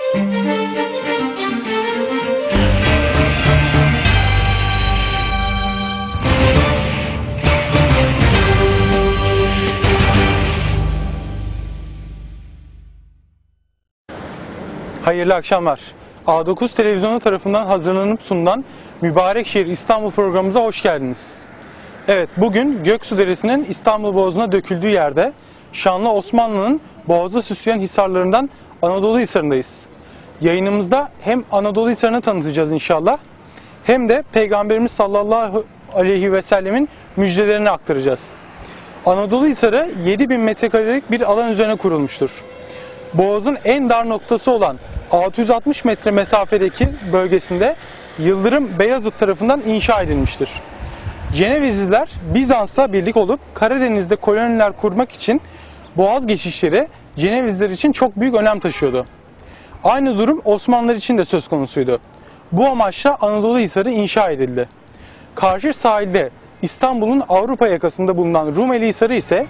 Hayırlı akşamlar. A9 Televizyonu tarafından hazırlanıp sunulan Mübarekşehir İstanbul programımıza hoş geldiniz. Evet, bugün Göksu Deresi'nin İstanbul Boğazı'na döküldüğü yerde şanlı Osmanlı'nın boğazı süsleyen hisarlarından Anadolu Hisarı'ndayız. Yayınımızda hem Anadolu Hisarı'nı tanıtacağız inşallah, hem de Peygamberimiz sallallahu aleyhi ve sellemin müjdelerini aktaracağız. Anadolu Hisarı 7000 metrekarelik bir alan üzerine kurulmuştur. Boğazın en dar noktası olan 660 metre mesafedeki bölgesinde Yıldırım Beyazıt tarafından inşa edilmiştir. Cenevizliler Bizans'la birlik olup Karadeniz'de koloniler kurmak için boğaz geçişleri Cenevizliler için çok büyük önem taşıyordu. Aynı durum Osmanlılar için de söz konusuydu. Bu amaçla Anadolu Hisarı inşa edildi. Karşı sahilde İstanbul'un Avrupa yakasında bulunan Rumeli Hisarı ise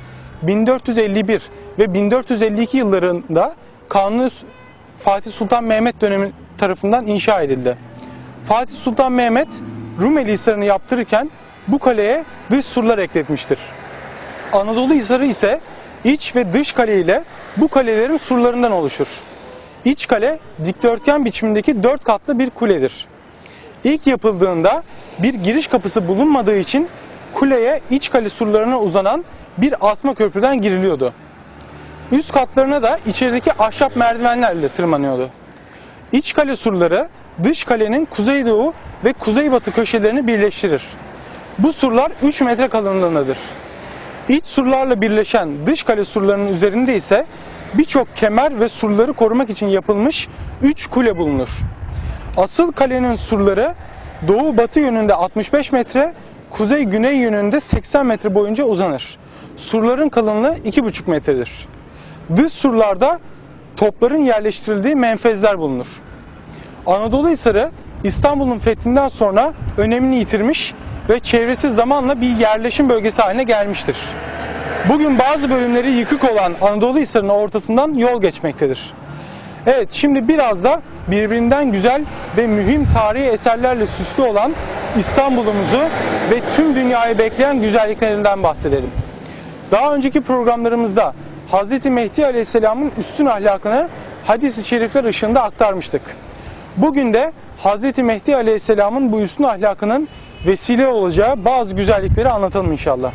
1451 ve 1452 yıllarında Kanuni Fatih Sultan Mehmet dönemi tarafından inşa edildi. Fatih Sultan Mehmet Rumeli Hisarı'nı yaptırırken bu kaleye dış surlar ekletmiştir. Anadolu Hisarı ise iç ve dış kale ile bu kalelerin surlarından oluşur. İç kale dikdörtgen biçimindeki 4 katlı bir kuledir. İlk yapıldığında bir giriş kapısı bulunmadığı için kuleye iç kale surlarına uzanan bir asma köprüden giriliyordu. Üst katlarına da içerideki ahşap merdivenlerle tırmanıyordu. İç kale surları dış kalenin kuzeydoğu ve kuzeybatı köşelerini birleştirir. Bu surlar 3 metre kalınlığındadır. İç surlarla birleşen dış kale surlarının üzerinde ise birçok kemer ve surları korumak için yapılmış 3 kule bulunur. Asıl kalenin surları doğu-batı yönünde 65 metre, kuzey-güney yönünde 80 metre boyunca uzanır. Surların kalınlığı 2,5 metredir. Dış surlarda topların yerleştirildiği menfezler bulunur. Anadolu Hisarı İstanbul'un fethinden sonra önemini yitirmiş ve çevresi zamanla bir yerleşim bölgesi haline gelmiştir. Bugün bazı bölümleri yıkık olan Anadolu Hisarı'nın ortasından yol geçmektedir. Evet, şimdi biraz da birbirinden güzel ve mühim tarihi eserlerle süslü olan İstanbul'umuzu ve tüm dünyayı bekleyen güzelliklerinden bahsedelim. Daha önceki programlarımızda Hz. Mehdi Aleyhisselam'ın üstün ahlakını hadis-i şerifler ışığında aktarmıştık. Bugün de Hz. Mehdi Aleyhisselam'ın bu üstün ahlakının vesile olacağı bazı güzellikleri anlatalım inşallah.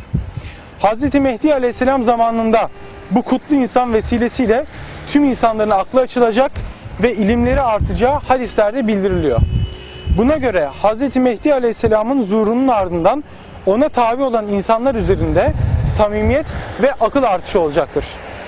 Hz. Mehdi Aleyhisselam zamanında bu kutlu insan vesilesiyle tüm insanların aklı açılacak ve ilimleri artacağı hadislerde bildiriliyor. Buna göre Hz. Mehdi Aleyhisselam'ın zuhurunun ardından ona tabi olan insanlar üzerinde samimiyet ve akıl artışı olacaktır.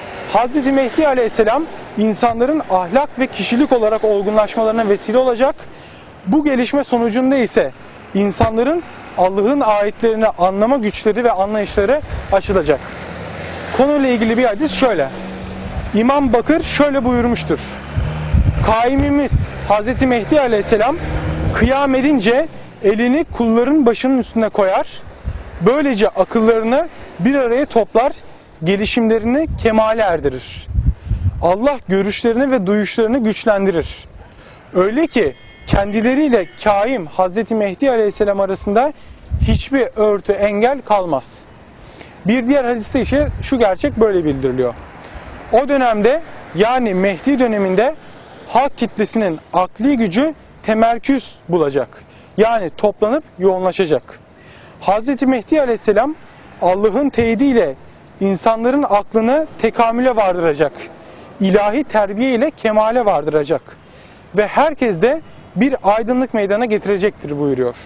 Hz. Mehdi Aleyhisselam insanların ahlak ve kişilik olarak olgunlaşmalarına vesile olacak. Bu gelişme sonucunda ise insanların Allah'ın ayetlerini anlama güçleri ve anlayışları açılacak. Konuyla ilgili bir hadis şöyle. İmam Bakır şöyle buyurmuştur. Kaimimiz Hz. Mehdi Aleyhisselam kıyam edince elini kulların başının üstüne koyar. Böylece akıllarını bir araya toplar, gelişimlerini kemale erdirir. Allah görüşlerini ve duyuşlarını güçlendirir. Öyle ki kendileriyle kaim Hz. Mehdi Aleyhisselam arasında hiçbir örtü, engel kalmaz. Bir diğer hadiste ise şu gerçek böyle bildiriliyor. O dönemde, yani Mehdi döneminde halk kitlesinin akli gücü temerküz bulacak. Yani toplanıp yoğunlaşacak. Hz. Mehdi Aleyhisselam Allah'ın teyidiyle insanların aklını tekamüle vardıracak. İlahi terbiye ile kemale vardıracak. Ve herkes de bir aydınlık meydana getirecektir buyuruyor.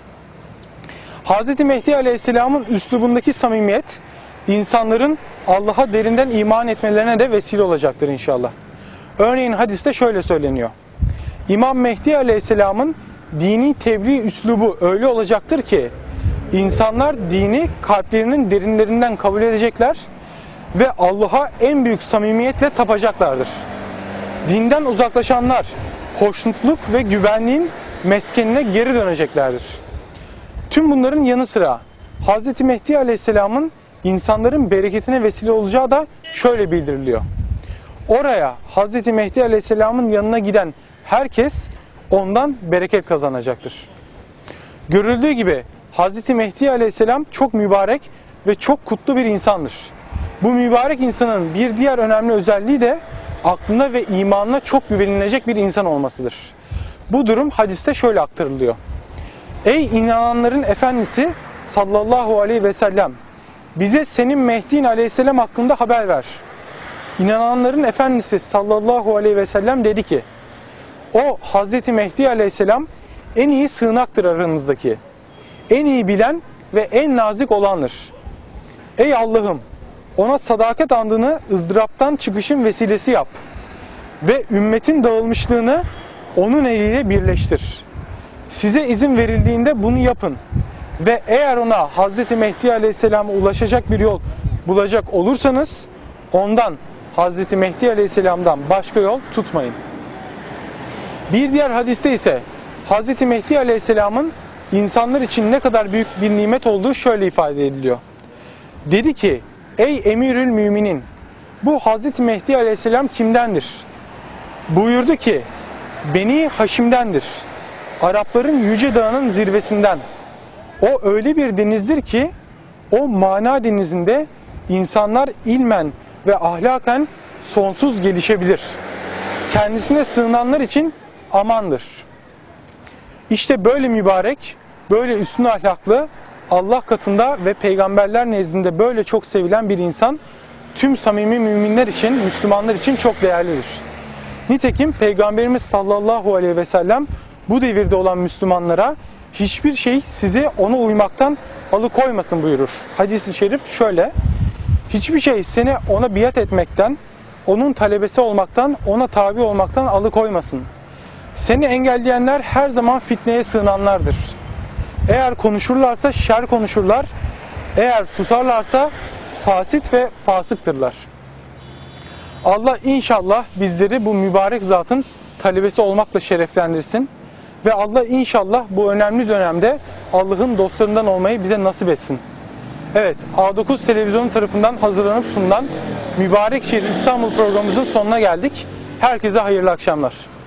Hz. Mehdi Aleyhisselam'ın üslubundaki samimiyet insanların Allah'a derinden iman etmelerine de vesile olacaktır inşallah. Örneğin hadiste şöyle söyleniyor. İmam Mehdi Aleyhisselam'ın dini tebliğ üslubu öyle olacaktır ki insanlar dini kalplerinin derinlerinden kabul edecekler ve Allah'a en büyük samimiyetle tapacaklardır. Dinden uzaklaşanlar hoşnutluk ve güvenliğin meskenine geri döneceklerdir. Tüm bunların yanı sıra Hz. Mehdi Aleyhisselam'ın insanların bereketine vesile olacağı da şöyle bildiriliyor. oraya Hz. Mehdi Aleyhisselam'ın yanına giden herkes ondan bereket kazanacaktır. Görüldüğü gibi Hz. Mehdi Aleyhisselam çok mübarek ve çok kutlu bir insandır. Bu mübarek insanın bir diğer önemli özelliği de aklına ve imanına çok güvenilecek bir insan olmasıdır. Bu durum hadiste şöyle aktarılıyor. Ey inananların efendisi sallallahu aleyhi ve sellem, bize senin Mehdi'in aleyhisselam hakkında haber ver. İnananların efendisi sallallahu aleyhi ve sellem dedi ki, o Hazreti Mehdi aleyhisselam en iyi sığınaktır aranızdaki, en iyi bilen ve en nazik olandır. Ey Allah'ım, ona sadakat andını ızdıraptan çıkışın vesilesi yap ve ümmetin dağılmışlığını onun eliyle birleştir. Size izin verildiğinde bunu yapın ve eğer ona Hazreti Mehdi Aleyhisselam'a ulaşacak bir yol bulacak olursanız ondan, Hazreti Mehdi Aleyhisselam'dan başka yol tutmayın. Bir diğer hadiste ise Hazreti Mehdi Aleyhisselam'ın insanlar için ne kadar büyük bir nimet olduğu şöyle ifade ediliyor. Dedi ki, ey Emirül Müminin, bu Hazreti Mehdi Aleyhisselam kimdendir? Buyurdu ki, Beni Haşim'dendir. Arapların yüce dağının zirvesinden. O öyle bir denizdir ki, o mana denizinde insanlar ilmen ve ahlaken sonsuz gelişebilir. Kendisine sığınanlar için amandır. İşte böyle mübarek, böyle üstün ahlaklı, Allah katında ve peygamberler nezdinde böyle çok sevilen bir insan, tüm samimi müminler için, Müslümanlar için çok değerlidir. Nitekim Peygamberimiz sallallahu aleyhi ve sellem bu devirde olan Müslümanlara hiçbir şey sizi ona uymaktan alıkoymasın buyurur. Hadis-i şerif şöyle, hiçbir şey seni ona biat etmekten, onun talebesi olmaktan, ona tabi olmaktan alıkoymasın. Seni engelleyenler her zaman fitneye sığınanlardır. Eğer konuşurlarsa şer konuşurlar, eğer susarlarsa fasit ve fasıktırlar. Allah inşallah bizleri bu mübarek zatın talebesi olmakla şereflendirsin ve Allah inşallah bu önemli dönemde Allah'ın dostlarından olmayı bize nasip etsin. Evet, A9 televizyonu tarafından hazırlanıp sunulan Mübarek Şehir İstanbul programımızın sonuna geldik. Herkese hayırlı akşamlar.